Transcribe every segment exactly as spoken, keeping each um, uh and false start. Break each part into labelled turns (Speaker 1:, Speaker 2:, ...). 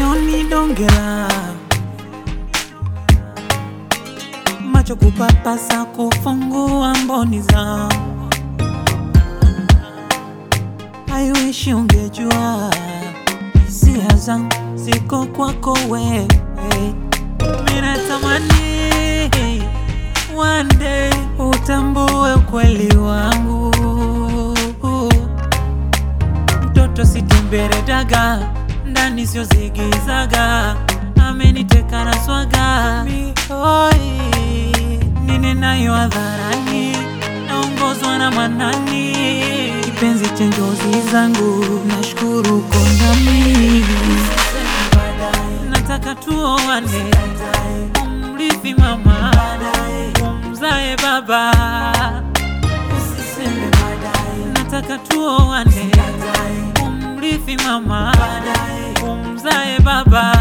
Speaker 1: moyoni dongela, macho kupapasa kufungua mboni zangu. I wish ungejua hisia zangu ziko kwako wewe. Mina tamani one day utambue ukweli wangu. Mtoto sitembere daga, ndani sio zigizaga, ameniteka na swaga. Oi, nini nayo hadharani, naongozwa na manani. Kipenzi cha njozi zangu, nashukuru uko nami. Nataka tuoane, umrithi mama, umzae baba. Nataka tuoane, umrithi mama, umzae baba.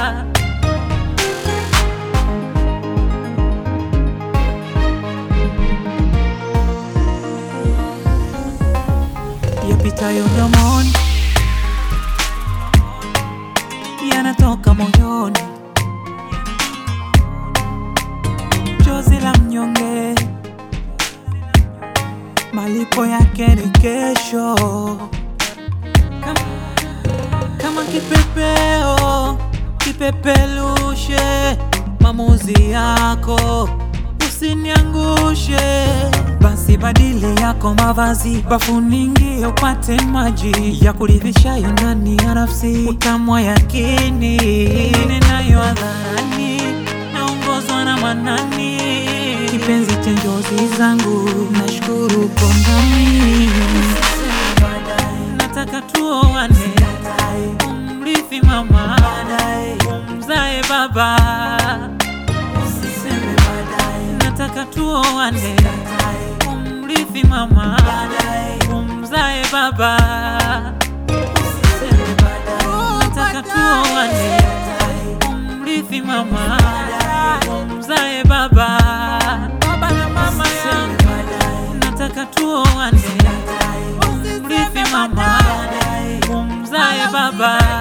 Speaker 1: Yapitayo mdomoni, yanatoka moyoni. Chozi la mnyonge, malipo yake ni kesho. Kama, kama kipepeo, kipepelushe maamuzi yako, usiniangushe. Basi badili yako mavazi, bafuni ingia upate maji ya kuridhisha ndani ya nafsi, utamwa yakini. Ninayo hadharani, naongozwa na manani. Kipenzi cha njozi zangu, nashukuru uko nami. Nataka tuoane, umrithi mama, umzae baba. Nataka tuoane, umrithi mama, umzae baba. Nataka tuoane, umrithi mama, umzae baba. Nataka tuoane, umrithi mama, umzae baba.